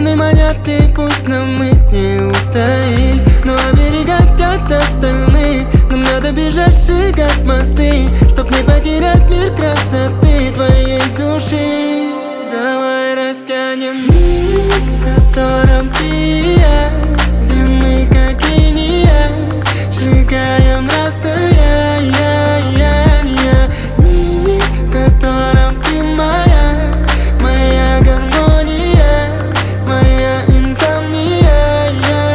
Стены манят, и пусть нам их не утаить, но оберегать от остальных нам надо бежать, сжигать мосты, чтоб не потерять мир красоты твоей души. Давай растянем миг, в котором ты и я, где мы как линия, сжигаем расстояние. Миг, в котором ты моя, моя гармония, моя инсомния.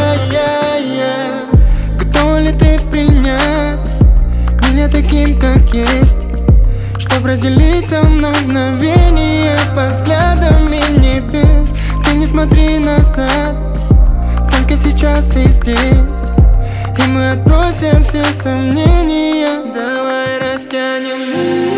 Готова ли ты принять меня таким, как есть, чтоб разделить со мной мгновение под взглядами небес? Ты не смотри назад, только сейчас и здесь, и мы отбросим все сомнения. Давай растянем.